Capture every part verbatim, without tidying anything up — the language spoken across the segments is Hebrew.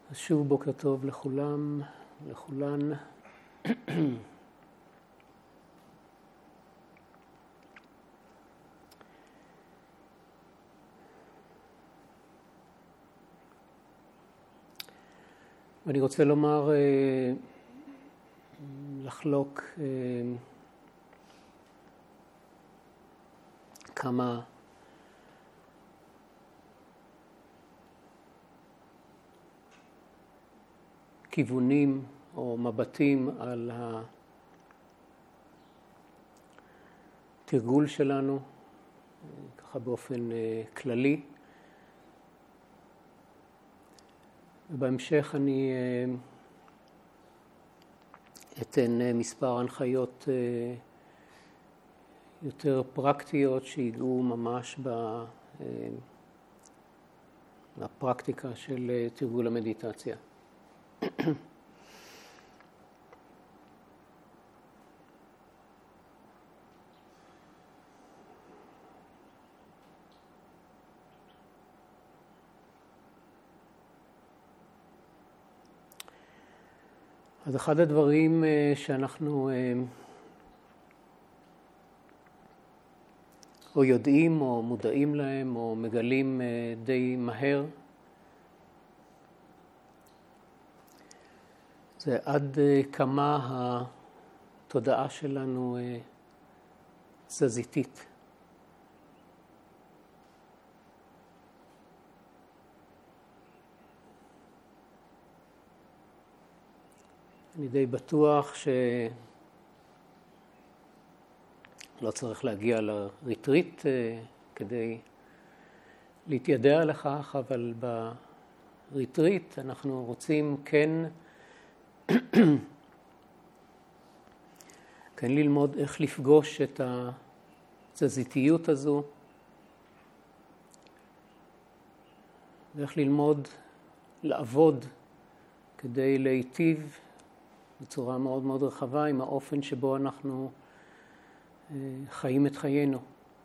שוב בוקר טוב לכולם, לכולן. ואני רוצה לומר, לחלוק כמה כיוונים או מבטים על התרגול שלנו, ככה באופן כללי. ובהמשך אני אתן מספר הנחיות יותר פרקטיות שיגעו ממש בפרקטיקה של תרגול המדיטציה. אז אחד הדברים שאנחנו או יודעים או מודעים להם או מגלים די מהר, זה עד כמה התודעה שלנו תזזיתית. אני די בטוח שלא צריך להגיע לריטריט כדי להתיידע לכך, אבל בריטריט אנחנו רוצים כן, כן ללמוד איך לפגוש את התזזיתיות הזו, ואיך ללמוד לעבוד כדי להיטיב בצורה מאוד מאוד רחבה עם האופן שבו אנחנו חיים את חיינו.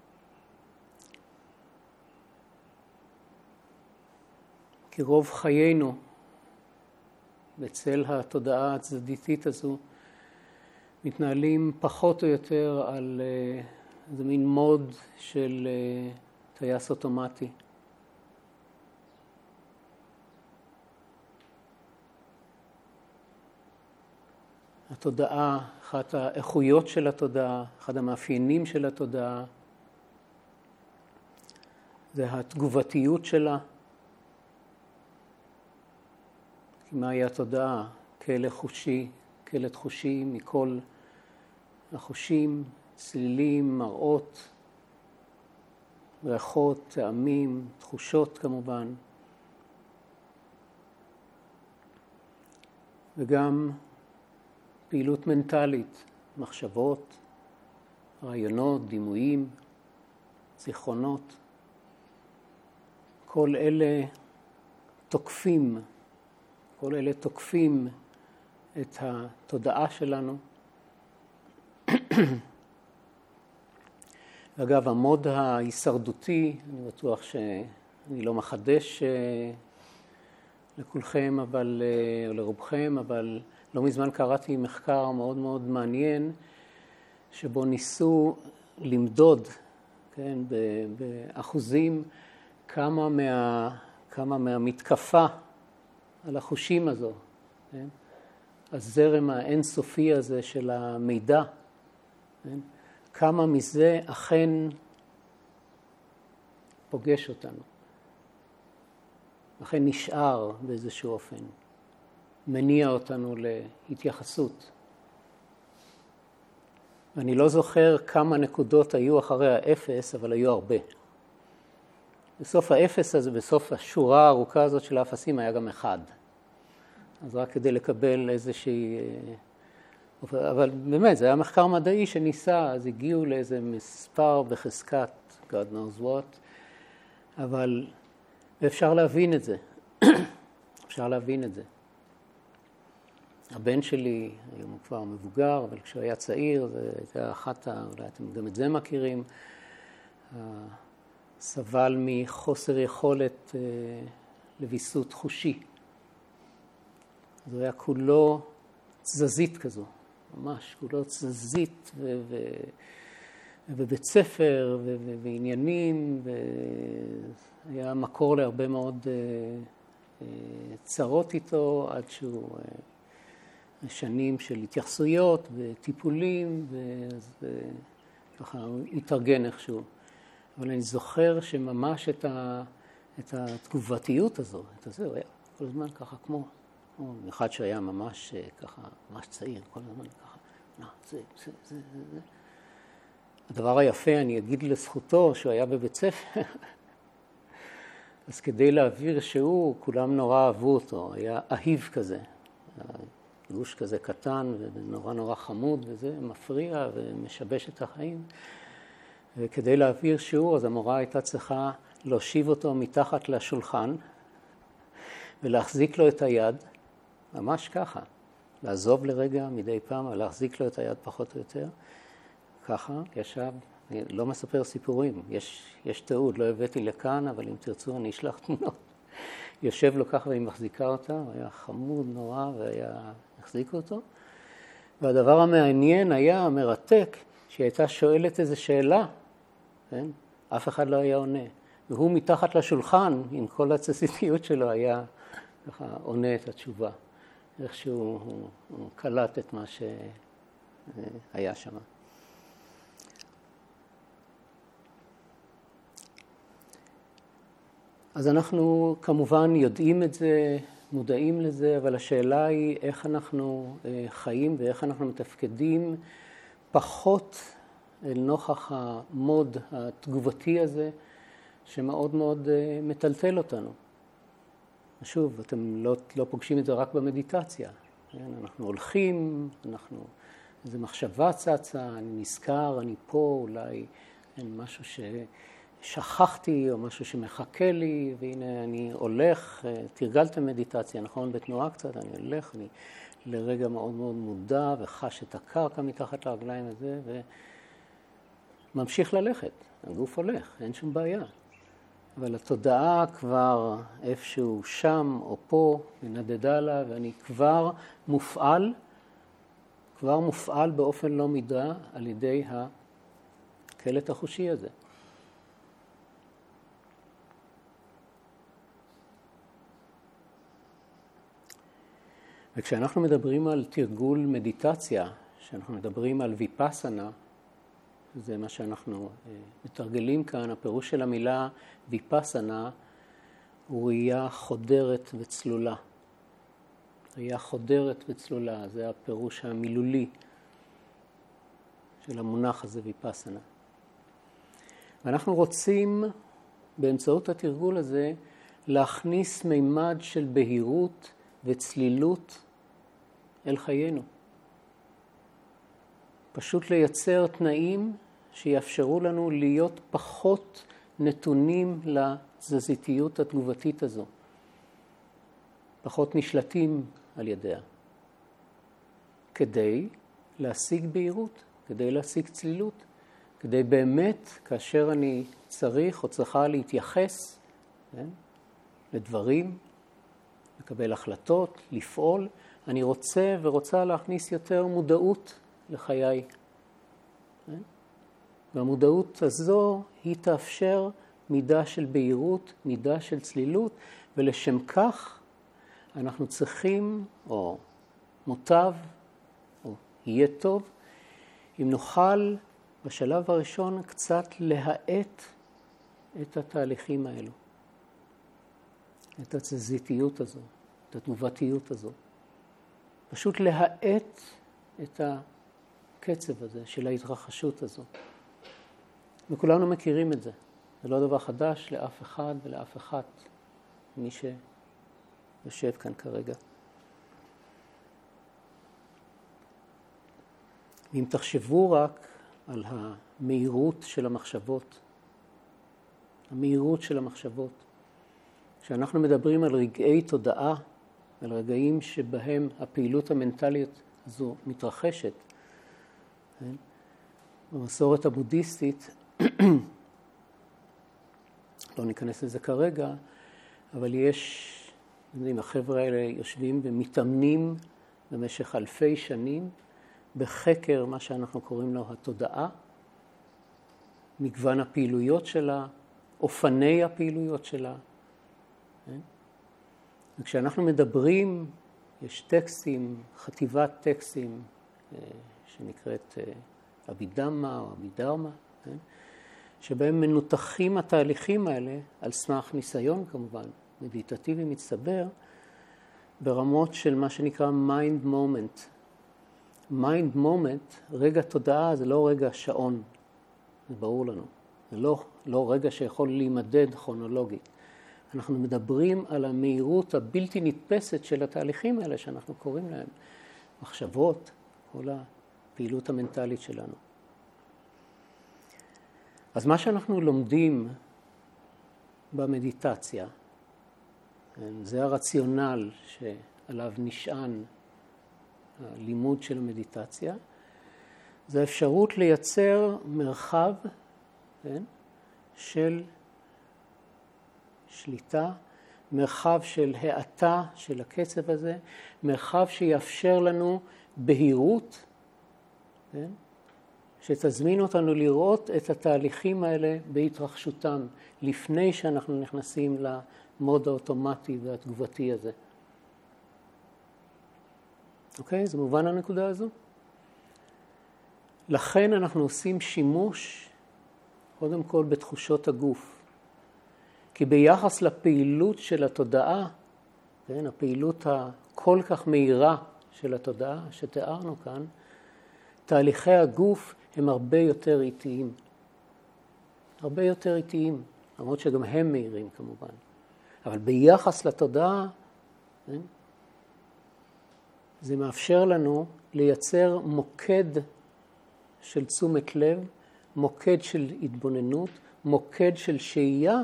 כי רוב חיינו בצל התודעה התזזיתית הזו מתנהלים פחות או יותר על איזה מין מוד של טייס אוטומטי. התודעה, אחת האיכויות של התודעה, אחד המאפיינים של התודעה, זה התגובתיות שלה. מהי התודעה? כלא חושי, כלא חושי מכל החושים, צלילים, מראות, ריחות, טעמים, תחושות כמובן. וגם פעילות מנטלית, מחשבות, רעיונות, דימויים, זיכרונות. כל אלה תוקפים, כל אלה תוקפים את התודעה שלנו. אגב, המוד ההישרדותי, אני בטוח שאני לא מחדש לכולכם, אבל, או לרובכם, אבל לא מזמן קראתי מחקר מאוד מאוד מעניין, שבו ניסו למדוד, כן, באחוזים, כמה, מה, כמה מהמתקפה על החושים הזו, כן? הזרם האינסופי הזה של המידע, כן? כמה מזה אכן פוגש אותנו, אכן נשאר באיזשהו אופן, מניע אותנו להתייחסות. ואני לא זוכר כמה נקודות היו אחרי האפס, אבל היו הרבה. בסוף האפס הזה, בסוף השורה הארוכה הזאת של האפסים, היה גם אחד. אז רק כדי לקבל איזושהי... אבל באמת, זה היה מחקר מדעי שניסה, אז הגיעו לאיזה מספר בחזקת, God knows what, אבל אפשר להבין את זה. אפשר להבין את זה. הבן שלי, היום הוא כבר מבוגר, אבל כשהוא היה צעיר, זה הייתה אחת, אולי אתם גם את זה מכירים, סבל מחוסר יכולת לביסות חושי. אז הוא היה כולו תזזית כזו, ממש, כולו תזזית ו... ו... ובבית ספר ו... ו... ועניינים, והיה מקור להרבה מאוד צרות איתו, עד שהוא שנים של התייחסויות וטיפולים, ואז ככה הוא התארגן איכשהו. אבל אני זוכר שממש את, ה... את התגובתיות הזו, את הזה, הוא היה כל הזמן ככה כמו, כמו אחד שהיה ממש ככה, ממש צעיר, כל הזמן ככה, לא, זה, זה, זה, זה, זה. הדבר היפה, אני אגיד לזכותו, שהוא היה בבית ספר, אז כדי להעביר שהוא, כולם נורא אהבו אותו, היה אהיב כזה, גוש כזה קטן ונורא נורא חמוד, וזה מפריע ומשבש את החיים. וכדי להעביר שיעור, אז המורה הייתה צריכה להושיב אותו מתחת לשולחן, ולהחזיק לו את היד, ממש ככה, לעזוב לרגע מדי פעם, להחזיק לו את היד פחות או יותר, ככה ישב, אני לא מספר סיפורים, יש, יש תיעוד, לא הבאתי לכאן, אבל אם תרצו אני אשלח תמונות. יושב לו ככה והיא מחזיקה אותה, הוא היה חמוד נורא והיה מחזיק אותו. והדבר המעניין היה, המרתק, שהיא הייתה שואלת איזו שאלה, כן? אף אחד לא היה עונה. והוא מתחת לשולחן, עם כל התזזיתיות שלו, היה ככה עונה את התשובה. איכשהו הוא, הוא קלט את מה שהיה שם. אז אנחנו כמובן יודעים את זה, מודעים לזה, אבל השאלה היא איך אנחנו חיים ואיך אנחנו מתפקדים פחות אל נוכח המוד התגובתי הזה, שמאוד מאוד מטלטל אותנו. שוב, אתם לא, לא פוגשים את זה רק במדיטציה. כן? אנחנו הולכים, אנחנו, איזו מחשבה צצה, אני נזכר, אני פה, אולי אין משהו ששכחתי או משהו שמחכה לי, והנה אני הולך, תרגלתם מדיטציה, נכון? בתנועה קצת, אני הולך, אני לרגע מאוד מאוד מודע וחש את הקרקע מתחת לרגליים הזה, וממשיך ללכת, הגוף הולך, אין שום בעיה. אבל התודעה כבר איפשהו שם או פה, נדדה לה, ואני כבר מופעל, כבר מופעל באופן לא מידע על ידי הקלט החושי הזה. וכשאנחנו מדברים על תרגול מדיטציה, כשאנחנו מדברים על ויפאסנה, זה מה שאנחנו מתרגלים כאן, הפירוש של המילה ויפאסנה הוא ראייה חודרת וצלולה. ראייה חודרת וצלולה, זה הפירוש המילולי של המונח הזה ויפאסנה. ואנחנו רוצים באמצעות התרגול הזה להכניס מימד של בהירות וצלילות אל חיינו. פשוט לייצר תנאים שיאפשרו לנו להיות פחות נתונים לתזזיתיות התגובתית הזו. פחות נשלטים על ידיה. כדי להשיג בהירות, כדי להשיג צלילות, כדי באמת, כאשר אני צריך או צריכה להתייחס, כן, לדברים, לקבל החלטות, לפעול, אני רוצה ורוצה להכניס יותר מודעות לחיי. והמודעות הזו היא תאפשר מידה של בהירות, מידה של צלילות, ולשם כך אנחנו צריכים, או מוטב, או יהיה טוב, אם נוכל בשלב הראשון קצת להאט את התהליכים האלו, את התזזיתיות הזו, את התנובתיות הזו. פשוט להאט את הקצב הזה של ההתרחשות הזו. וכולנו מכירים את זה. זה לא דבר חדש לאף אחד ולאף אחת, מי שיושב כאן כרגע. ואם תחשבו רק על המהירות של המחשבות, המהירות של המחשבות, כשאנחנו מדברים על רגעי תודעה, על רגעים שבהם הפעילות המנטלית הזו מתרחשת, כן? במסורת הבודהיסטית, לא ניכנס לזה כרגע, אבל יש יודעים, החבר'ה האלה יושבים ומתאמנים במשך אלפי שנים בחקר מה שאנחנו קוראים לו התודעה, מגוון הפעילויות שלה, אופני הפעילויות שלה. וכשאנחנו מדברים, יש טקסטים, חטיבת טקסטים שנקראת אבידמה או אבידרמה, שבהם מנותחים התהליכים האלה על סמך ניסיון כמובן, מדיטטיבי מצטבר, ברמות של מה שנקרא mind moment. mind moment, רגע תודעה זה לא רגע שעון, זה ברור לנו. זה לא, לא רגע שיכול להימדד כרונולוגית. אנחנו מדברים על המהירות הבלתי נתפסת של התהליכים האלה שאנחנו קוראים להם. מחשבות, כל הפעילות המנטלית שלנו. אז מה שאנחנו לומדים במדיטציה, זה הרציונל שעליו נשען הלימוד של המדיטציה, זה האפשרות לייצר מרחב, כן, של שליטה, מרחב של האטה של הקצב הזה, מרחב שיאפשר לנו בהירות, כן, שתזמין אותנו לראות את התהליכים האלה בהתרחשותם, לפני שאנחנו נכנסים למוד האוטומטי והתגובתי הזה. אוקיי? זה מובן הנקודה הזו? לכן אנחנו עושים שימוש, קודם כל, בתחושות הגוף. כי ביחס לפעילות של התודעה, כן, הפעילות הכל כך מהירה של התודעה שתיארנו כאן, תהליכי הגוף הם הרבה יותר איטיים. הרבה יותר איטיים, למרות שגם הם מהירים כמובן. אבל ביחס לתודעה, כן, זה מאפשר לנו לייצר מוקד של תשומת לב, מוקד של התבוננות, מוקד של שהייה,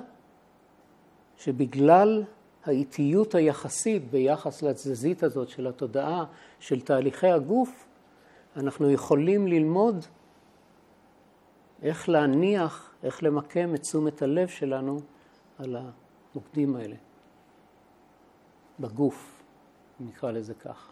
שבגלל האיטיות היחסית ביחס לתזזית הזאת של התודעה, של תהליכי הגוף, אנחנו יכולים ללמוד איך להניח, איך למקם את תשומת הלב שלנו על המוקדים האלה, בגוף, נקרא לזה כך.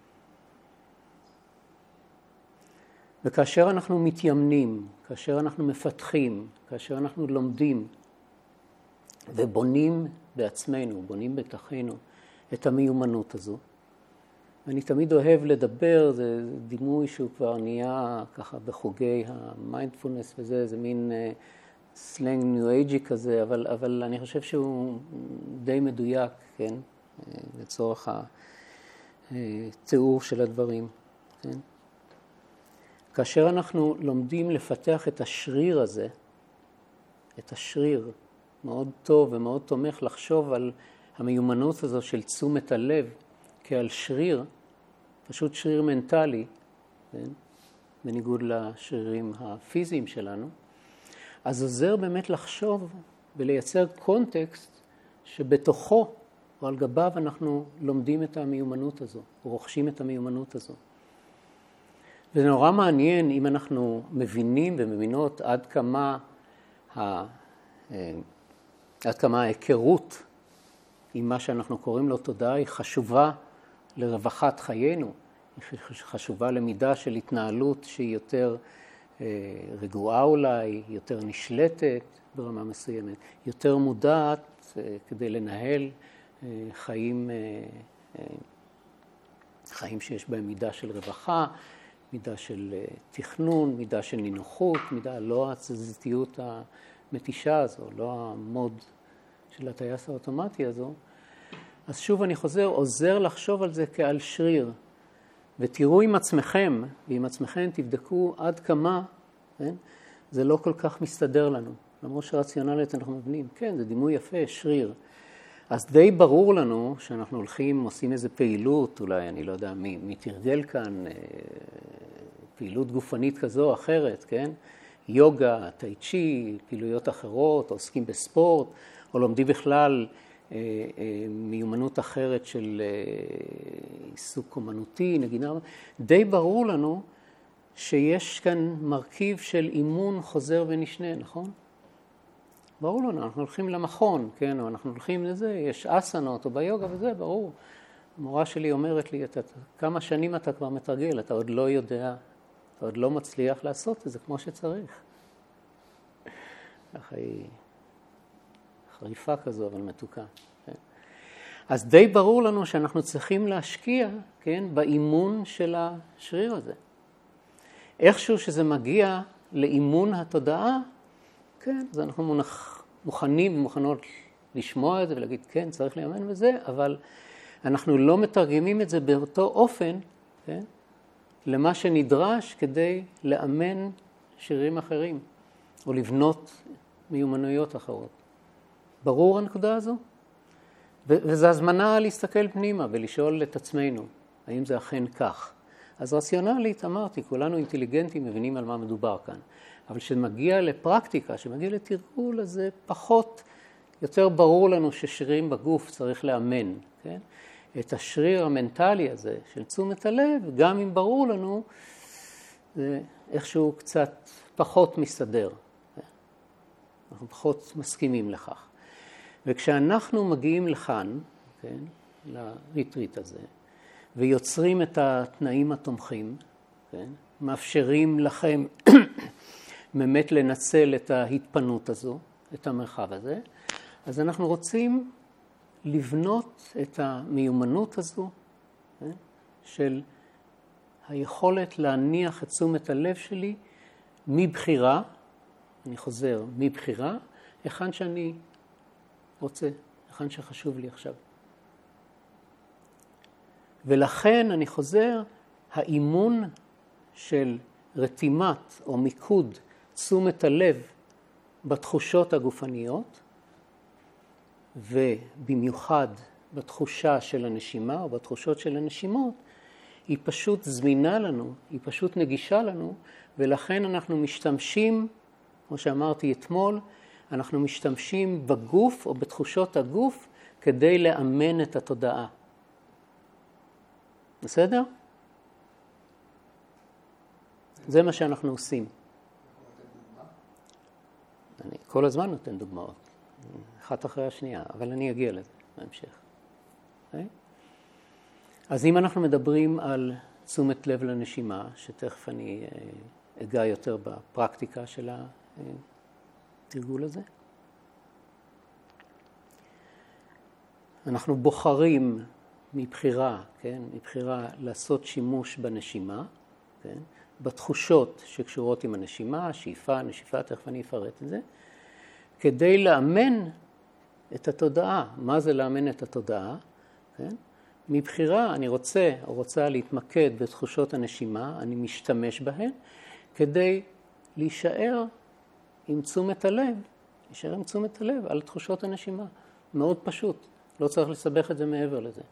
וכאשר אנחנו מתיימנים, כאשר אנחנו מפתחים, כאשר אנחנו לומדים ובונים בעצמנו, בונים בתוכנו את המיומנות הזו, אני תמיד אוהב לדבר, זה דימוי שהוא כבר נהיה ככה בחוגי המיינדפולנס וזה, זה מין סלנג ניו אייג'י כזה, אבל, אבל אני חושב שהוא די מדויק, כן, לצורך התיאור של הדברים, כן. כאשר אנחנו לומדים לפתח את השריר הזה, את השריר, מאוד טוב ומאוד תומך לחשוב על המיומנות הזו של תשומת הלב כעל שריר, פשוט שריר מנטלי, כן? בניגוד לשרירים הפיזיים שלנו, אז עוזר באמת לחשוב ולייצר קונטקסט שבתוכו או על גביו אנחנו לומדים את המיומנות הזו, רוכשים את המיומנות הזו. וזה נורא מעניין אם אנחנו מבינים ומבינות עד כמה, ה... עד כמה ההיכרות עם מה שאנחנו קוראים לו תודעה היא חשובה לרווחת חיינו, היא חשובה למידה של התנהלות שהיא יותר רגועה אולי, יותר נשלטת ברמה מסוימת, יותר מודעת כדי לנהל חיים, חיים שיש בהם מידה של רווחה, מידה של תכנון, מידה של נינוחות, מידה לא התזזיתיות המתישה הזו, לא המוד של הטייס האוטומטי הזו. אז שוב אני חוזר, עוזר לחשוב על זה כעל שריר. ותראו עם עצמכם, ועם עצמכם תבדקו עד כמה, כן? זה לא כל כך מסתדר לנו. למרות שרציונלית אנחנו מבינים, כן, זה דימוי יפה, שריר. אז די ברור לנו שאנחנו הולכים, עושים איזו פעילות, אולי אני לא יודע מי, מי תרגל כאן, פעילות גופנית כזו או אחרת, כן? יוגה, טאי צ'י, פעילויות אחרות, עוסקים בספורט, או לומדים בכלל מיומנות אחרת של עיסוק אומנותי, נגינה. די ברור לנו שיש כאן מרכיב של אימון חוזר ונשנה, נכון? ברור לנו, אנחנו הולכים למכון, כן, או אנחנו הולכים לזה, יש אסנות או ביוגה וזה, ברור. המורה שלי אומרת לי, אתה, כמה שנים אתה כבר מתרגל, אתה עוד לא יודע, אתה עוד לא מצליח לעשות את זה כמו שצריך. ככה היא חריפה כזו, אבל מתוקה. כן? אז די ברור לנו שאנחנו צריכים להשקיע, כן, באימון של השריר הזה. איכשהו שזה מגיע לאימון התודעה, כן, אז אנחנו מונח, מוכנים ומוכנות לשמוע את זה ולהגיד, כן, צריך לאמן בזה, אבל אנחנו לא מתרגמים את זה באותו אופן, כן, למה שנדרש כדי לאמן שרירים אחרים, או לבנות מיומנויות אחרות. ברור הנקודה הזו? וזו הזמנה להסתכל פנימה ולשאול את עצמנו, האם זה אכן כך? אז רציונלית, אמרתי, כולנו אינטליגנטים מבינים על מה מדובר כאן. אבל כשמגיע לפרקטיקה, כשמגיע לתרגול, אז זה פחות, יותר ברור לנו ששרירים בגוף צריך לאמן, כן? את השריר המנטלי הזה של תשומת הלב, גם אם ברור לנו, זה איכשהו קצת פחות מסתדר. אנחנו פחות מסכימים לכך. וכשאנחנו מגיעים לכאן, כן, לריטריט הזה, ויוצרים את התנאים התומכים, כן, מאפשרים לכם באמת לנצל את ההתפנות הזו, את המרחב הזה, אז אנחנו רוצים לבנות את המיומנות הזו, כן, של היכולת להניח את תשומת הלב שלי מבחירה, אני חוזר, מבחירה, היכן שאני רוצה, היכן שחשוב לי עכשיו. ולכן אני חוזר, האימון של רתימת או מיקוד תשומת הלב בתחושות הגופניות, ובמיוחד בתחושה של הנשימה או בתחושות של הנשימות, היא פשוט זמינה לנו, היא פשוט נגישה לנו, ולכן אנחנו משתמשים, כמו שאמרתי אתמול, אנחנו משתמשים בגוף או בתחושות הגוף כדי לאמן את התודעה. בסדר? זה מה שאנחנו עושים. אני כל הזמן נותן דוגמאות, אחת אחרי השנייה, אבל אני אגיע לזה בהמשך. Okay? אז אם אנחנו מדברים על תשומת לב לנשימה, שתכף אני אגע יותר בפרקטיקה של התרגול הזה, אנחנו בוחרים מבחירה, כן, מבחירה לעשות שימוש בנשימה, כן, בתחושות שקשורות עם הנשימה, השאיפה, נשיפה, תכף אני אפרט את זה, כדי לאמן את התודעה. מה זה לאמן את התודעה? כן? מבחירה אני רוצה או רוצה להתמקד בתחושות הנשימה, אני משתמש בהן, כדי להישאר עם תשומת הלב, להישאר עם תשומת הלב על תחושות הנשימה. מאוד פשוט, לא צריך לסבך את זה מעבר לזה.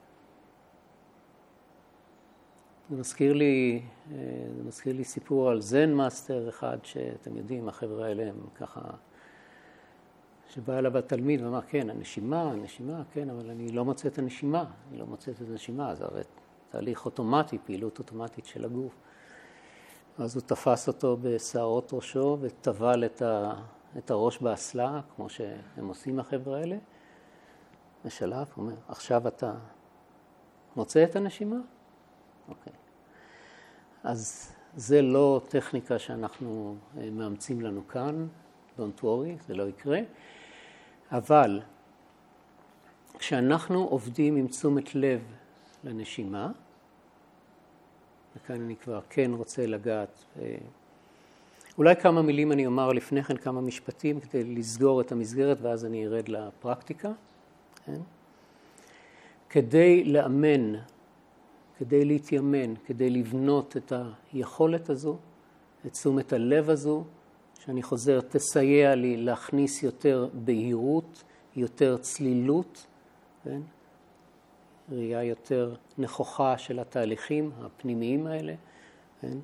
זה מזכיר לי, זה מזכיר לי סיפור על זן מאסטר אחד, שאתם יודעים, החבר'ה האלה הם ככה, שבא אליו התלמיד ואמר, כן, הנשימה, הנשימה, כן, אבל אני לא מוצא את הנשימה, אני לא מוצא את הנשימה, זה הרי תהליך אוטומטי, פעילות אוטומטית של הגוף. אז הוא תפס אותו בשערות ראשו וטבל את, ה, את הראש באסלה, כמו שהם עושים החבר'ה האלה. בשלב, הוא אומר, עכשיו אתה מוצא את הנשימה? אוקיי. אז זה לא טכניקה שאנחנו מאמצים לנו כאן, don't worry, זה לא יקרה. אבל כשאנחנו עובדים עם תשומת לב לנשימה, וכאן אני כבר כן רוצה לגעת, אולי כמה מילים אני אומר לפני כן, כמה משפטים, כדי לסגור את המסגרת, ואז אני ארד לפרקטיקה. כן? כדי לאמן, כדי להתיימן, כדי לבנות את היכולת הזו, את תשומת הלב הזו, שאני חוזר, תסייע לי להכניס יותר בהירות, יותר צלילות, כן? ראייה יותר נכוחה של התהליכים הפנימיים האלה, כן?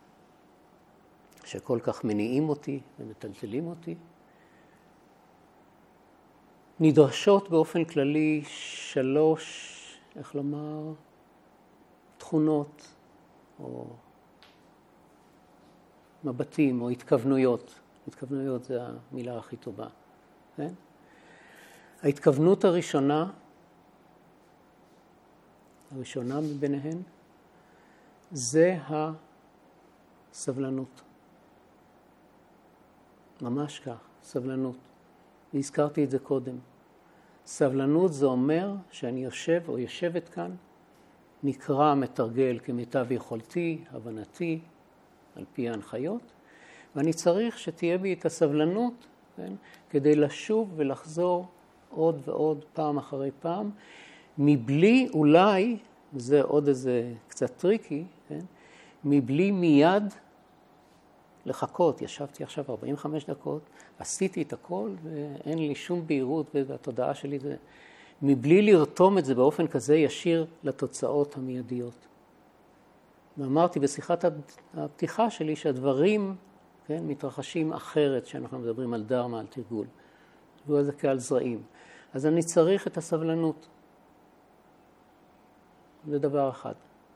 שכל כך מניעים אותי ומטלטלים אותי. נדרשות באופן כללי שלוש, איך לומר, תכונות או מבטים או התכוונויות. התכוונויות זה המילה הכי טובה. כן? ההתכוונות הראשונה, הראשונה מביניהן, זה הסבלנות. ממש כך, סבלנות. והזכרתי את זה קודם. סבלנות זה אומר שאני יושב או יושבת כאן, נקרא מתרגל כמיטב יכולתי, הבנתי, על פי ההנחיות, ואני צריך שתהיה בי את הסבלנות, כן? כדי לשוב ולחזור עוד ועוד פעם אחרי פעם, מבלי אולי, זה עוד איזה קצת טריקי, כן? מבלי מיד לחכות. ישבתי עכשיו ארבעים וחמש דקות, עשיתי את הכל ואין לי שום בהירות, והתודעה שלי זה מבלי לרתום את זה באופן כזה ישיר לתוצאות המיידיות. ואמרתי בשיחת הפתיחה שלי שהדברים, כן, מתרחשים אחרת שאנחנו מדברים על דרמה, על תרגול. תרגול זה כעל זרעים. אז אני צריך את הסבלנות. זה דבר אחד.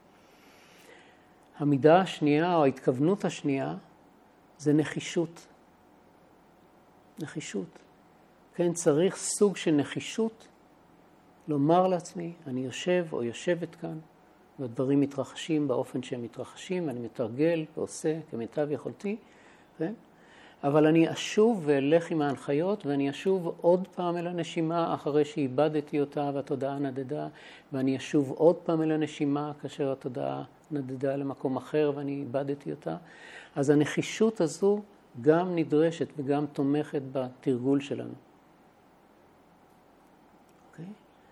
המידה השנייה או ההתכוונות השנייה זה נחישות. נחישות. כן, צריך סוג של נחישות לומר לעצמי, אני יושב או יושבת כאן, והדברים מתרחשים באופן שהם מתרחשים, אני מתרגל ועושה כמיטב יכולתי, כן? אבל אני אשוב ואלך עם ההנחיות, ואני אשוב עוד פעם אל הנשימה אחרי שאיבדתי אותה והתודעה נדדה, ואני אשוב עוד פעם אל הנשימה כאשר התודעה נדדה למקום אחר ואני איבדתי אותה. אז הנחישות הזו גם נדרשת וגם תומכת בתרגול שלנו. אוקיי?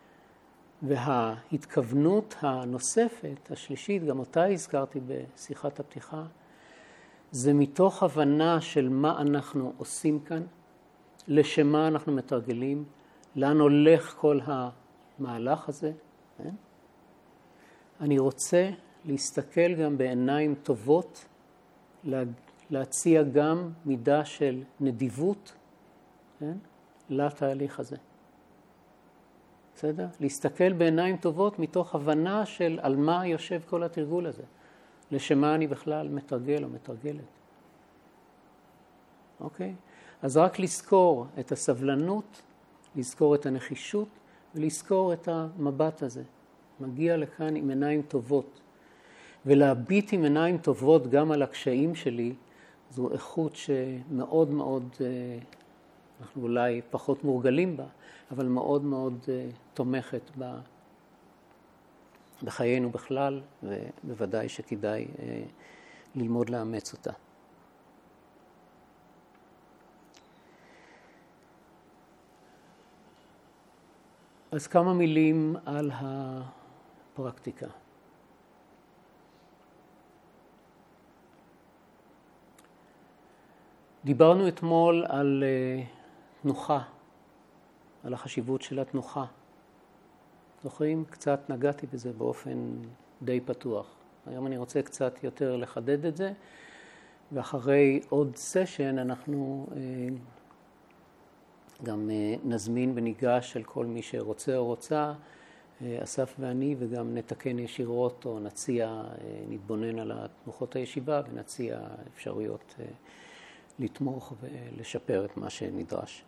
וההתכוונות הנוספת, השלישית, גם אותה הזכרתי בשיחת הפתיחה, זה מתוך הבנה של מה אנחנו עושים כאן, לשם מה אנחנו מתרגלים, לאן הולך כל המהלך הזה. כן? אני רוצה להסתכל גם בעיניים טובות, להציע גם מידה של נדיבות, כן? לתהליך הזה. בסדר? להסתכל בעיניים טובות מתוך הבנה של על מה יושב כל התרגול הזה. לשם מה אני בכלל מתרגל או מתרגלת. אוקיי? אז רק לזכור את הסבלנות, לזכור את הנחישות, ולזכור את המבט הזה. מגיע לכאן עם עיניים טובות. ולהביט עם עיניים טובות גם על הקשיים שלי, זו איכות שמאוד מאוד, אנחנו אולי פחות מורגלים בה, אבל מאוד מאוד תומכת בה. בחיינו בכלל, ובוודאי שכדאי אה, ללמוד לאמץ אותה. אז כמה מילים על הפרקטיקה. דיברנו אתמול על אה, תנוחה, על החשיבות של התנוחה. זוכרים? קצת נגעתי בזה באופן די פתוח. היום אני רוצה קצת יותר לחדד את זה, ואחרי עוד סשן אנחנו אה, גם אה, נזמין בניגש של כל מי שרוצה או רוצה, אה, אסף ואני, וגם נתקן ישירות או נציע, אה, נתבונן על תנוחות הישיבה ונציע אפשרויות אה, לתמוך ולשפר את מה שנדרש.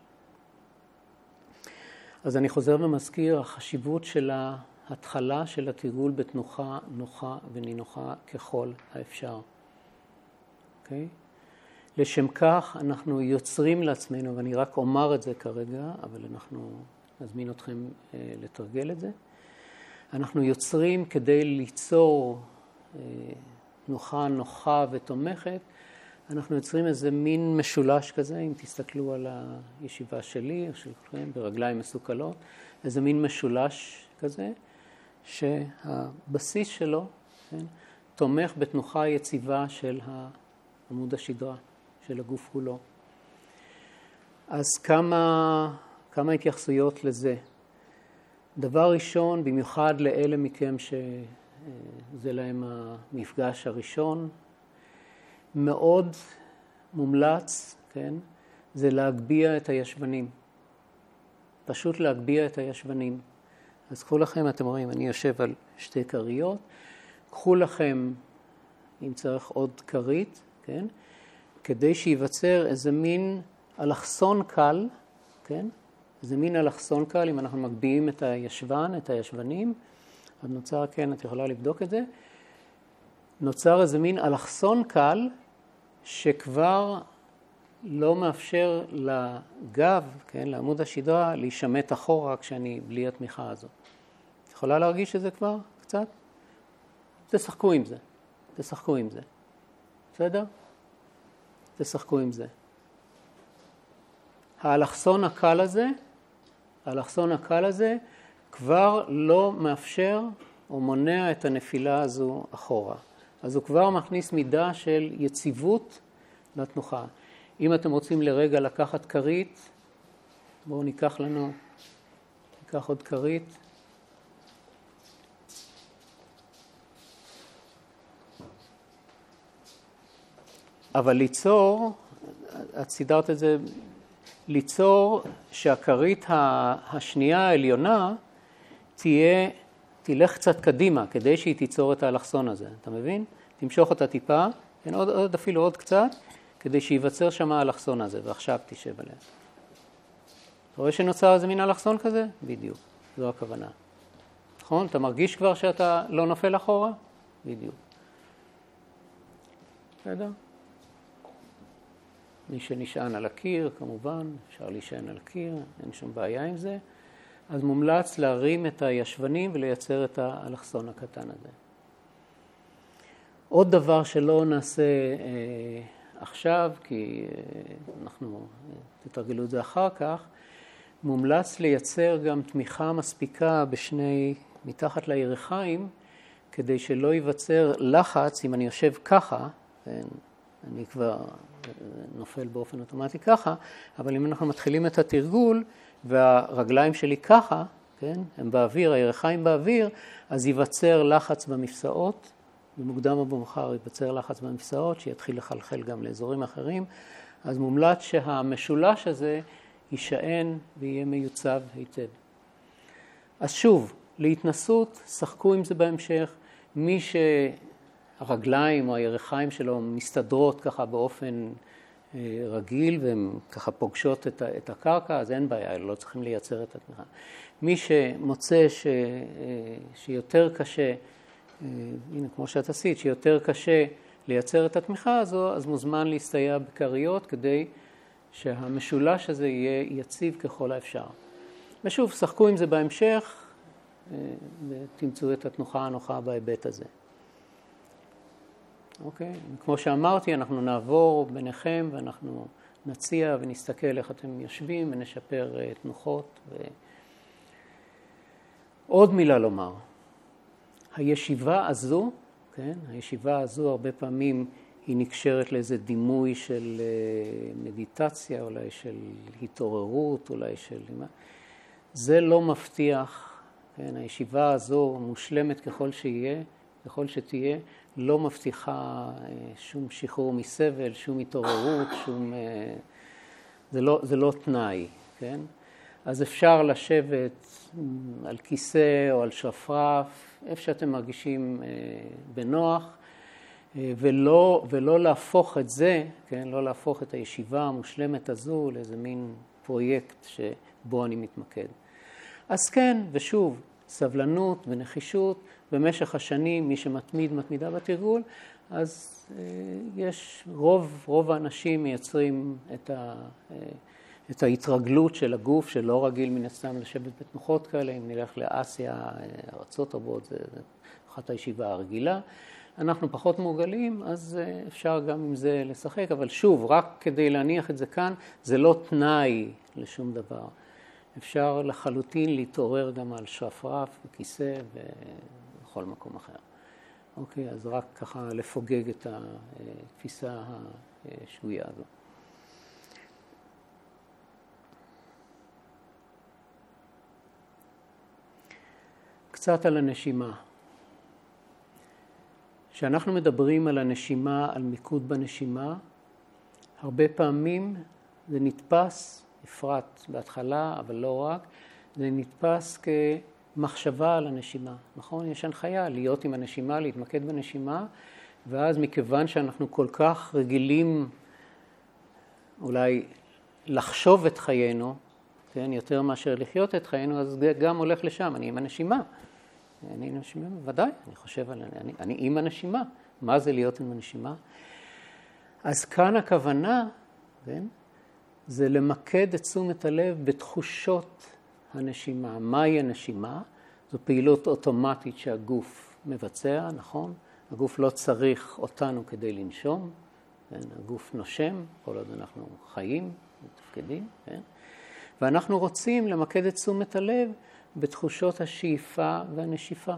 אז אני חוזר ומזכיר, החשיבות של ההתחלה של התרגול בתנוחה נוחה ונינוחה ככל האפשר. אוקיי? לשם כך אנחנו יוצרים לעצמנו, ואני רק אומר את זה כרגע, אבל אנחנו נזמין אתכם אה, לתרגל את זה. אנחנו יוצרים כדי ליצור אה, תנוחה נוחה ותומכת, אנחנו יוצרים איזה מין משולש כזה, אם תסתכלו על הישיבה שלי או שלכם ברגליים מסוכלות, איזה מין משולש כזה, שהבסיס שלו, כן, תומך בתנוחה יציבה של עמוד השדרה, של הגוף כולו. אז כמה, כמה התייחסויות לזה. דבר ראשון, במיוחד לאלה מכם שזה להם המפגש הראשון, מאוד מומלץ, כן, זה להגביה את הישבנים. פשוט להגביה את הישבנים. אז קחו לכם, אתם רואים, אני יושב על שתי קריות, קחו לכם, אם צריך עוד קרית, כן, כדי שיווצר איזה מין אלכסון קל, כן? זה מין אלכסון קל, אם אנחנו מגביהים את הישבן, את הישבנים, אז נוצר, כן, את יכולה לבדוק את זה, נוצר איזה מין אלכסון קל, שכבר לא מאפשר לגב, כן, לעמוד השדרה, להישמט אחורה כשאני בלי התמיכה הזו. את יכולה להרגיש את זה כבר קצת? תשחקו עם זה, תשחקו עם זה. בסדר? תשחקו עם זה. האלכסון הקל הזה, האלכסון הקל הזה, כבר לא מאפשר או מונע את הנפילה הזו אחורה. אז הוא כבר מכניס מידה של יציבות לתנוחה. אם אתם רוצים לרגע לקחת כרית, בואו ניקח לנו, ניקח עוד כרית. אבל ליצור, את סידרת את זה, ליצור שהכרית השנייה העליונה תהיה, תלך קצת קדימה, כדי שהיא תיצור את האלכסון הזה. אתה מבין? תמשוך אותה טיפה, כן, עוד, עוד, אפילו עוד קצת, כדי שיווצר שם האלכסון הזה, ועכשיו תשב עליה. אתה רואה שנוצר איזה מין אלכסון כזה? בדיוק, זו הכוונה. נכון? אתה מרגיש כבר שאתה לא נופל אחורה? בדיוק. בסדר? מי שנשען על הקיר, כמובן, אפשר להישען על הקיר, אין שום בעיה עם זה. אז מומלץ להרים את הישבנים ולייצר את האלכסון הקטן הזה. עוד דבר שלא נעשה אה, עכשיו, כי אה, אנחנו תתרגלו את זה אחר כך, מומלץ לייצר גם תמיכה מספיקה בשני, מתחת לירכיים, כדי שלא ייווצר לחץ, אם אני יושב ככה, אני כבר נופל באופן אוטומטי ככה, אבל אם אנחנו מתחילים את התרגול, והרגליים שלי ככה, כן, הם באוויר, הירכיים באוויר, אז ייווצר לחץ במפסעות, במוקדם או במאוחר ייווצר לחץ במפסעות, שיתחיל לחלחל גם לאזורים אחרים, אז מומלץ שהמשולש הזה יישען ויהיה מיוצב היטב. אז שוב, להתנסות, שחקו עם זה בהמשך, מי שהרגליים או הירכיים שלו מסתדרות ככה באופן רגיל, והן ככה פוגשות את הקרקע, אז אין בעיה, לא צריכים לייצר את התמיכה. מי שמוצא ש... שיותר קשה, הנה כמו שאת עשית, שיותר קשה לייצר את התמיכה הזו, אז מוזמן להסתייע בקריות כדי שהמשולש הזה יהיה יציב ככל האפשר. ושוב, שחקו עם זה בהמשך, ותמצאו את התנוחה הנוחה בהיבט הזה. אוקיי? כמו שאמרתי, אנחנו נעבור ביניכם ואנחנו נציע ונסתכל איך אתם יושבים ונשפר תנוחות. ו... עוד מילה לומר. הישיבה הזו, כן? הישיבה הזו הרבה פעמים היא נקשרת לאיזה דימוי של מדיטציה, אולי של התעוררות, אולי של... זה לא מבטיח, כן? הישיבה הזו מושלמת ככל שיהיה, ככל שתהיה, לא מבטיחה שום שחרור מסבל, שום התעוררות, שום... זה לא, זה לא תנאי, כן? אז אפשר לשבת על כיסא או על שרפרף, איפה שאתם מרגישים בנוח, ולא, ולא להפוך את זה, כן? לא להפוך את הישיבה המושלמת הזו לאיזה מין פרויקט שבו אני מתמקד. אז כן, ושוב, סבלנות ונחישות, במשך השנים, מי שמתמיד, מתמידה בתרגול, אז אה, יש, רוב, רוב האנשים מייצרים את, ה, אה, את ההתרגלות של הגוף, שלא רגיל מן הסתם לשבת בתנוחות כאלה, אם נלך לאסיה, ארצות רבות, זה, זה אחת הישיבה הרגילה. אנחנו פחות מורגלים, אז אה, אפשר גם עם זה לשחק, אבל שוב, רק כדי להניח את זה כאן, זה לא תנאי לשום דבר. אפשר לחלוטין להתעורר גם על שרפרף וכיסא ובכל מקום אחר. אוקיי, אז רק ככה לפוגג את התפיסה השגויה הזו. קצת על הנשימה. כשאנחנו מדברים על הנשימה, על מיקוד בנשימה, הרבה פעמים זה נתפס, בפרט בהתחלה, אבל לא רק, זה נתפס כמחשבה על הנשימה, נכון? יש הנחיה להיות עם הנשימה, להתמקד בנשימה, ואז מכיוון שאנחנו כל כך רגילים אולי לחשוב את חיינו, כן, יותר מאשר לחיות את חיינו, אז גם הולך לשם, אני עם הנשימה. אני עם הנשימה, ודאי, אני חושב על, אני, אני עם הנשימה. מה זה להיות עם הנשימה? אז כאן הכוונה, כן, זה למקד את תשומת הלב בתחושות הנשימה. מהי הנשימה? זו פעילות אוטומטית שהגוף מבצע, נכון? הגוף לא צריך אותנו כדי לנשום, כן? הגוף נושם, כל עוד אנחנו חיים, מתפקדים, כן? ואנחנו רוצים למקד את תשומת הלב בתחושות השאיפה והנשיפה.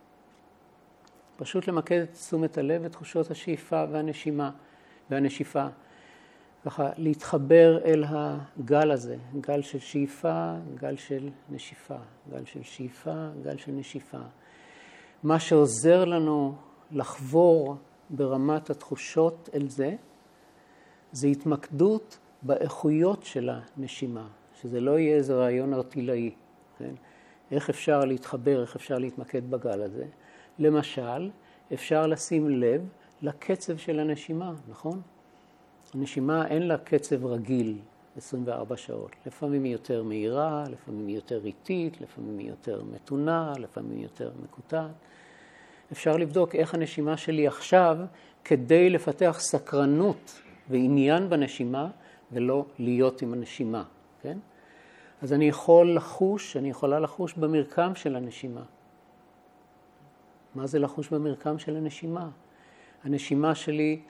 פשוט למקד את תשומת הלב בתחושות השאיפה והנשימה והנשיפה. ככה, להתחבר אל הגל הזה, גל של שאיפה, גל של נשיפה, גל של שאיפה, גל של נשיפה. מה שעוזר לנו לחבור ברמת התחושות אל זה, זה התמקדות באיכויות של הנשימה, שזה לא יהיה איזה רעיון ארטילאי, כן? איך אפשר להתחבר, איך אפשר להתמקד בגל הזה. למשל, אפשר לשים לב לקצב של הנשימה, נכון? הנשימה אין לה קצב רגיל עשרים וארבע שעות. לפעמים היא יותר מהירה, לפעמים היא יותר איטית, לפעמים היא יותר מתונה, לפעמים היא יותר מקוטעת. אפשר לבדוק איך הנשימה שלי עכשיו כדי לפתח סקרנות ועניין בנשימה ולא להיות עם הנשימה, כן? אז אני יכול לחוש, אני יכולה לחוש במרקם של הנשימה. מה זה לחוש במרקם של הנשימה? הנשימה שלי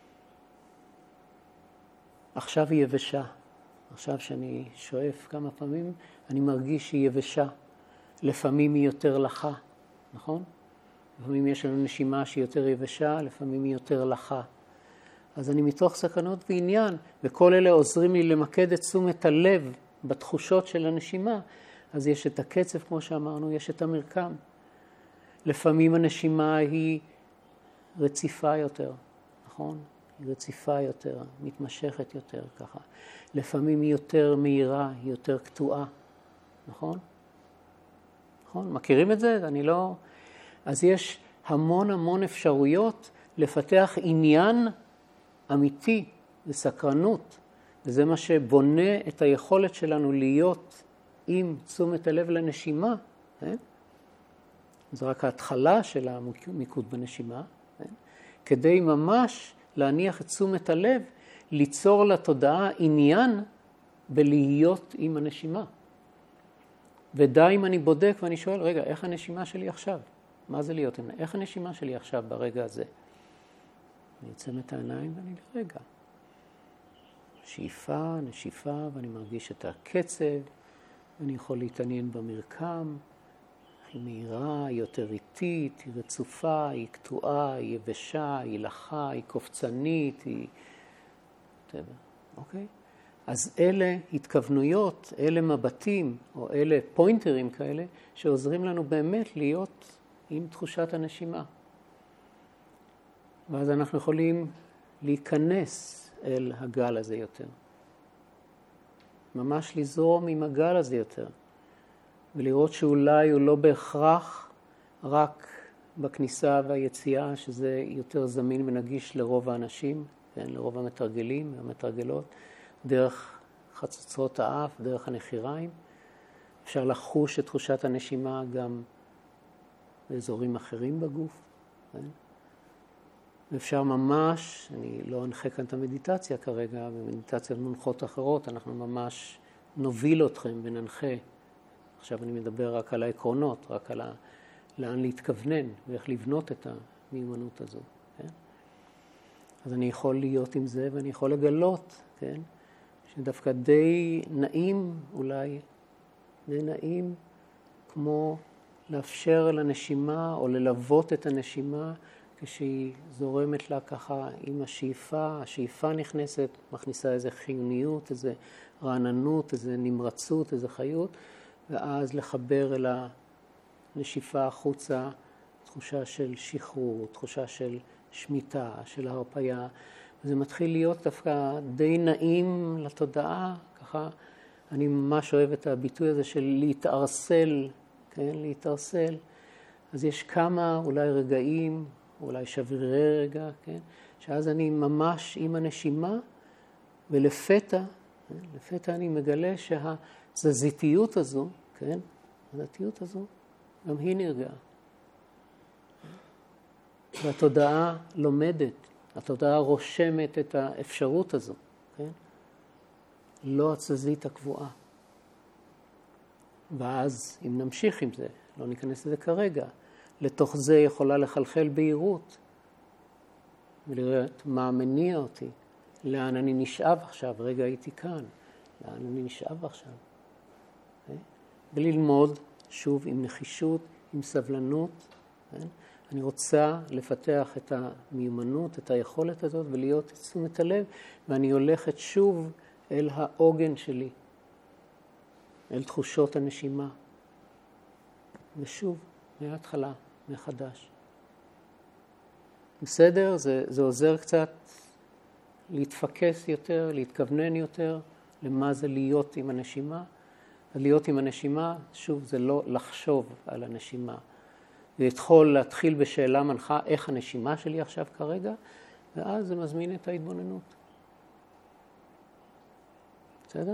עכשיו היא יבשה. עכשיו שאני שואף כמה פעמים, אני מרגיש שהיא יבשה. לפעמים היא יותר לחה, נכון? לפעמים יש לנו נשימה שהיא יותר יבשה, לפעמים היא יותר לחה. אז אני מתוך סכנות ועניין, וכל אלה עוזרים לי למקד את תשומת הלב בתחושות של הנשימה. אז יש את הקצב, כמו שאמרנו, יש את המרקם. לפעמים הנשימה היא רציפה יותר, נכון? היא רציפה יותר, מתמשכת יותר, ככה. לפעמים היא יותר מהירה, היא יותר קטועה, נכון? נכון? מכירים את זה? אני לא... אז יש המון המון אפשרויות לפתח עניין אמיתי וסקרנות, וזה מה שבונה את היכולת שלנו להיות עם תשומת הלב לנשימה, כן? זו רק ההתחלה של המיקוד בנשימה, כן? כדי ממש להניח את תשומת הלב, ליצור לתודעה עניין בלהיות עם הנשימה. ודי אם אני בודק ואני שואל, רגע, איך הנשימה שלי עכשיו? מה זה להיות עם... איך הנשימה שלי עכשיו ברגע הזה? אני יוצא את העיניים ואני רגע. שאיפה, נשיפה, ואני מרגיש את הקצב, ואני יכול להתעניין במרקם. היא מהירה, היא יותר איטית, היא רצופה, היא קטועה, היא יבשה, היא לחה, היא קופצנית, היא... אוקיי? אז אלה התכוונויות, אלה מבטים, או אלה פוינטרים כאלה, שעוזרים לנו באמת להיות עם תחושת הנשימה. ואז אנחנו יכולים להיכנס אל הגל הזה יותר. ממש לזרום עם הגל הזה יותר. ולראות שאולי הוא לא בהכרח רק בכניסה והיציאה, שזה יותר זמין ונגיש לרוב האנשים, כן, לרוב המתרגלים והמתרגלות, דרך חצוצרות האף, דרך הנחיריים. אפשר לחוש את תחושת הנשימה גם באזורים אחרים בגוף. כן? ואפשר ממש, אני לא אנחה כאן את המדיטציה כרגע, במדיטציות מונחות אחרות, אנחנו ממש נוביל אתכם וננחה. עכשיו אני מדבר רק על העקרונות, רק על ה... לאן להתכוונן ואיך לבנות את המיומנות הזו. כן? אז אני יכול להיות עם זה ואני יכול לגלות, כן? שדווקא די נעים אולי, די נעים כמו לאפשר לנשימה או ללוות את הנשימה כשהיא זורמת לה ככה עם השאיפה, השאיפה נכנסת, מכניסה איזו חיוניות, איזו רעננות, איזו נמרצות, איזו חיות, ואז לחבר אל הנשיפה החוצה תחושה של שחרור, תחושה של שמיטה, של הרפיה. וזה מתחיל להיות דווקא די נעים לתודעה, ככה אני ממש אוהב את הביטוי הזה של להתארסל, כן, להתארסל. אז יש כמה אולי רגעים, אולי שברירי רגע, כן, שאז אני ממש עם הנשימה, ולפתע לפתע אני מגלה שהתזזיתיות הזו, כן, התזזיתיות הזו, גם היא נרגעה. והתודעה לומדת, התודעה רושמת את האפשרות הזו, כן? לא התזזית הקבועה. ואז, אם נמשיך עם זה, לא ניכנס לזה כרגע, לתוך זה יכולה לחלחל בהירות, ולראות מה מניע אותי, לאן אני נשאב עכשיו, רגע הייתי כאן, לאן אני נשאב עכשיו. Okay? וללמוד, שוב, עם נחישות, עם סבלנות, כן? אני רוצה לפתח את המיומנות, את היכולת הזאת, ולהיות תשומת הלב, ואני הולכת שוב אל העוגן שלי, אל תחושות הנשימה. ושוב, מההתחלה, מחדש. בסדר? זה, זה עוזר קצת להתפקס יותר, להתכוונן יותר, למה זה להיות עם הנשימה. להיות עם הנשימה, שוב, זה לא לחשוב על הנשימה. זה יכול להתחיל בשאלה מנחה איך הנשימה שלי עכשיו כרגע, ואז זה מזמין את ההתבוננות. בסדר?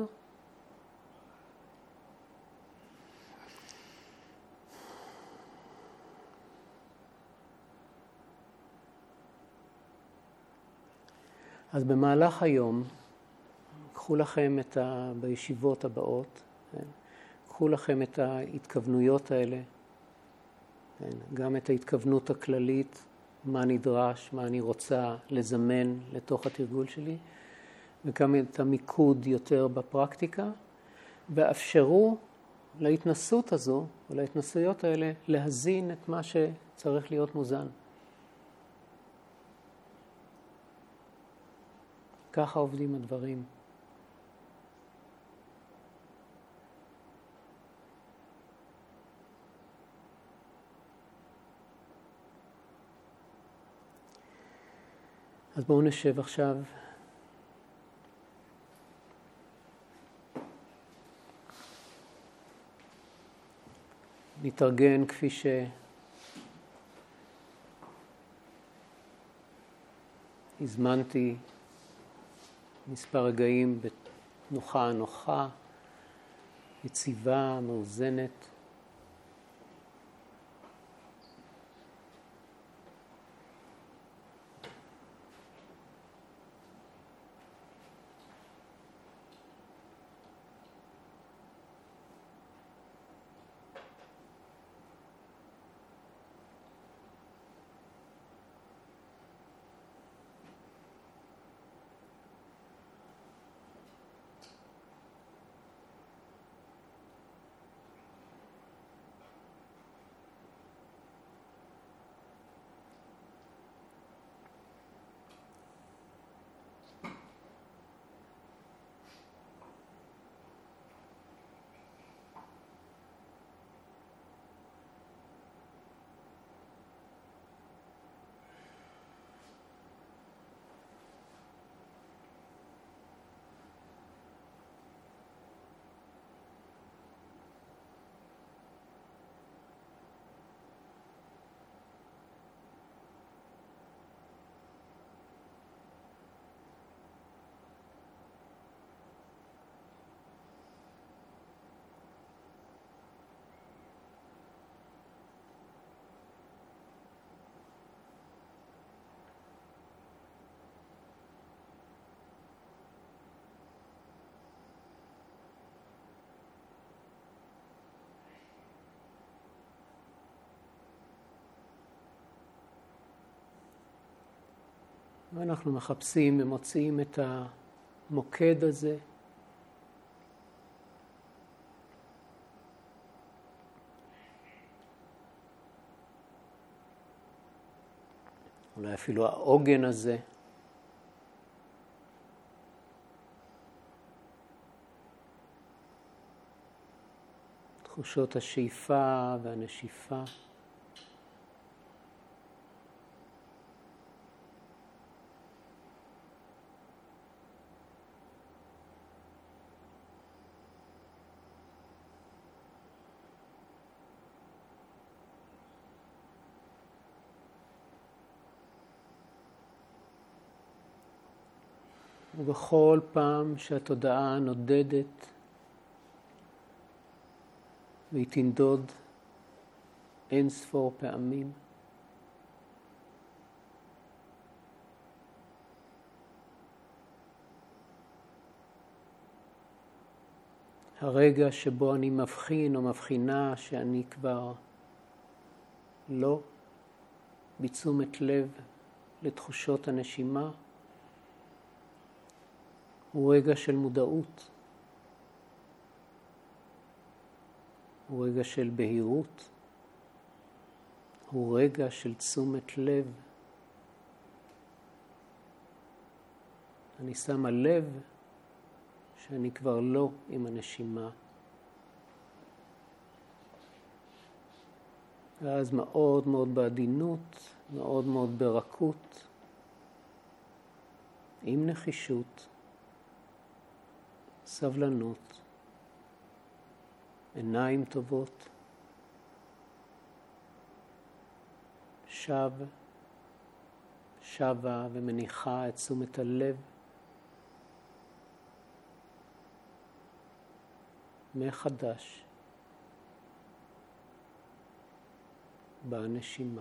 אז במהלך היום, קחו לכם את ה... בישיבות הבאות, כן? קחו לכם את ההתכוונויות האלה, כן? גם את ההתכוונות הכללית, מה נדרש, מה אני רוצה לזמן לתוך התרגול שלי, וגם את המיקוד יותר בפרקטיקה, ואפשרו להתנסות הזו, או להתנסויות האלה, להזין את מה שצריך להיות מוזן. ככה עובדים הדברים. אז בואו נשב עכשיו. נתארגן כפי שהזמנתי מספר רגעים בתנוחה נוחה, יציבה, מאוזנת. ואנחנו מחפשים ומוצאים את המוקד הזה. אולי אפילו העוגן הזה. תחושות השאיפה והנשיפה. ובכל פעם שהתודעה נודדת, והיא תנדוד אין ספור פעמים, הרגע שבו אני מבחין או מבחינה שאני כבר לא בתשומת לב לתחושות הנשימה, הוא רגע של מודעות, הוא רגע של בהירות, הוא רגע של תשומת לב. אני שמה לב שאני כבר לא עם הנשימה. ואז מאוד מאוד בעדינות, מאוד מאוד ברכות, עם נחישות, סבלנות, עיניים טובות, שב, שבה ומניחה את תשומת הלב מחדש בנשימה.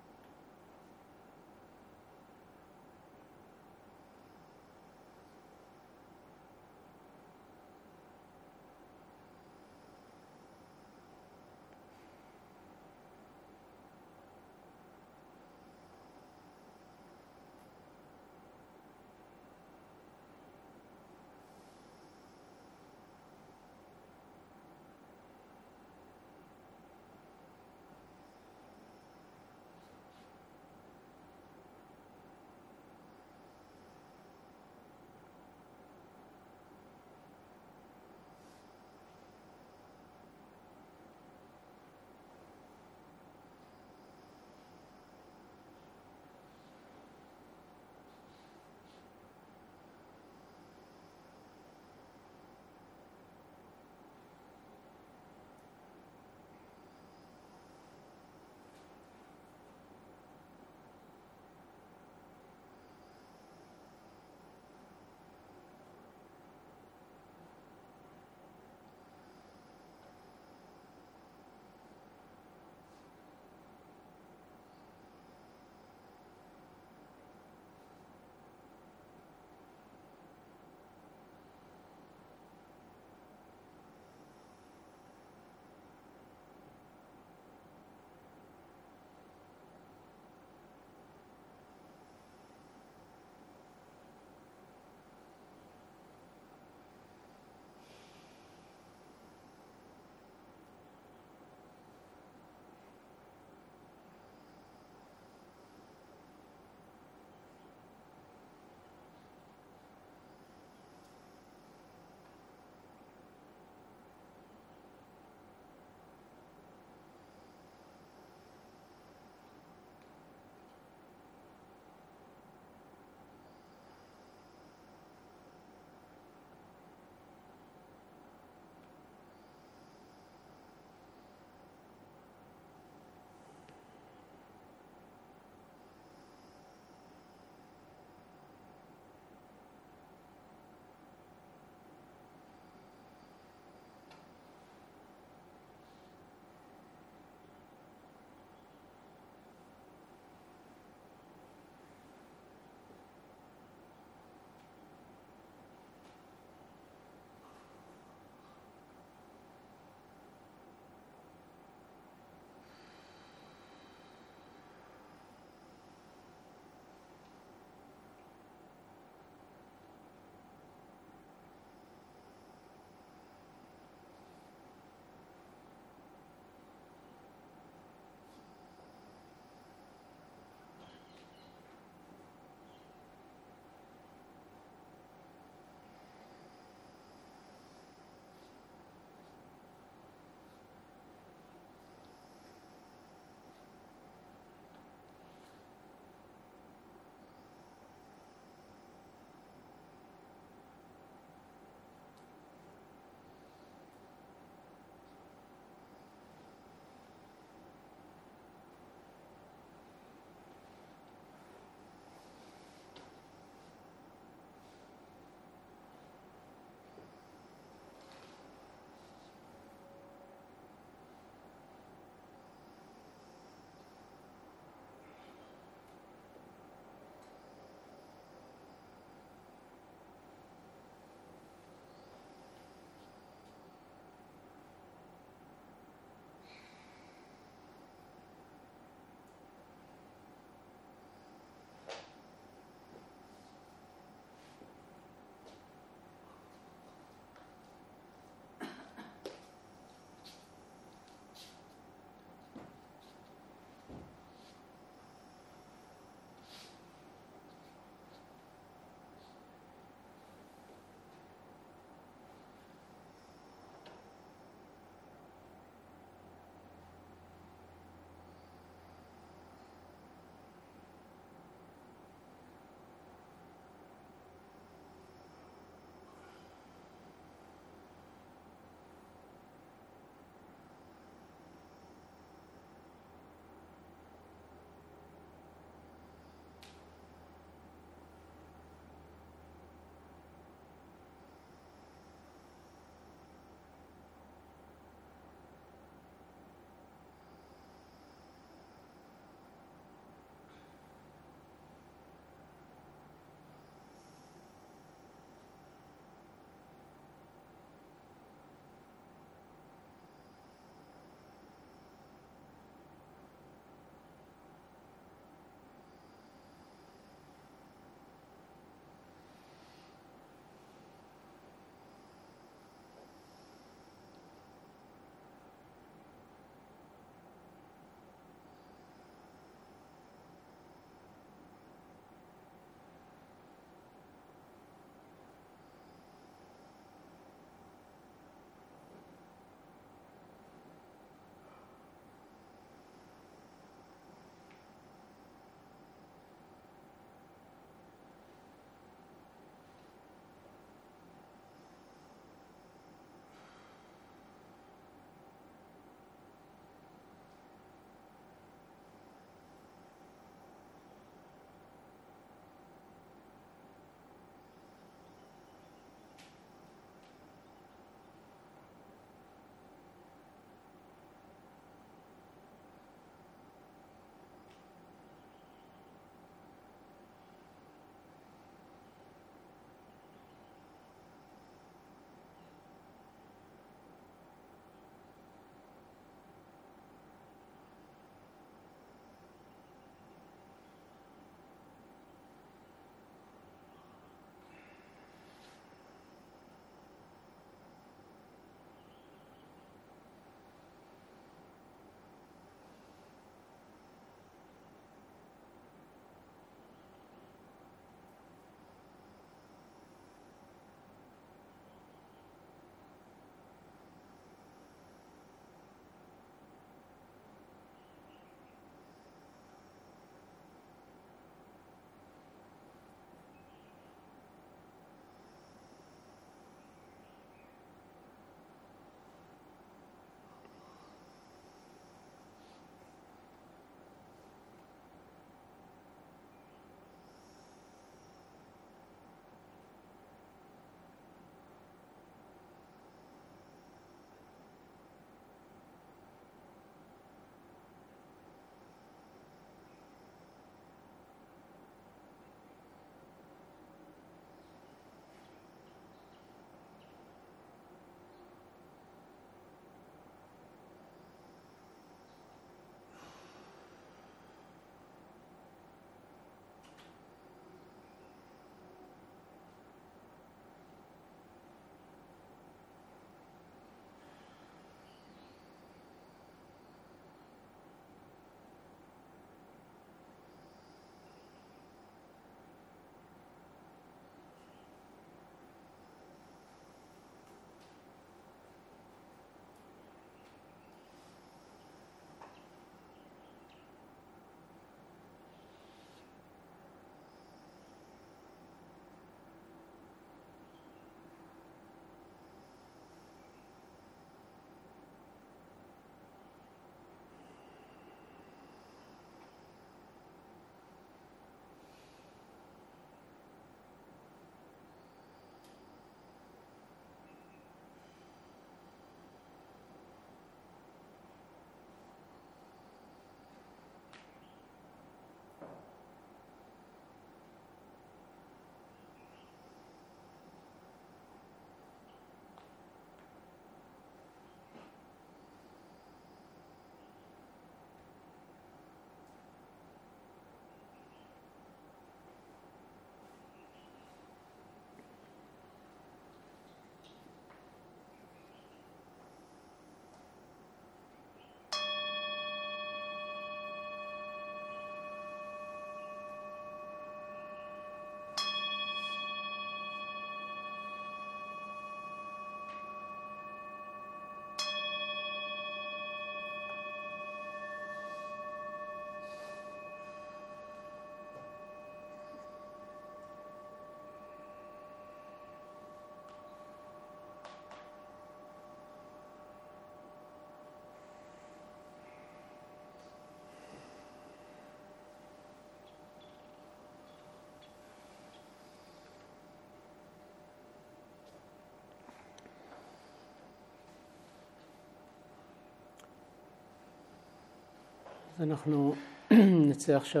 אז אנחנו נצא עכשיו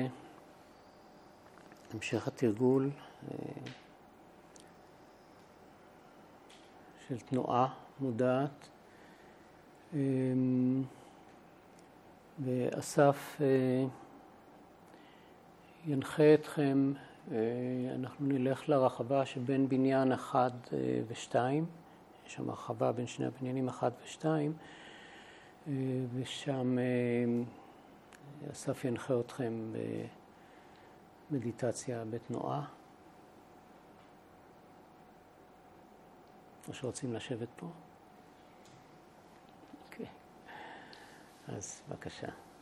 להמשך התרגול של תנועה מודעת. ואסף ינחה אתכם, אנחנו נלך לרחבה שבין בניין אחד ושתיים, יש שם רחבה בין שני הבניינים אחד ושתיים, ושם אסף ינחה אתכם במדיטציה בתנועה. או שרוצים לשבת פה? אוקיי. אז בבקשה.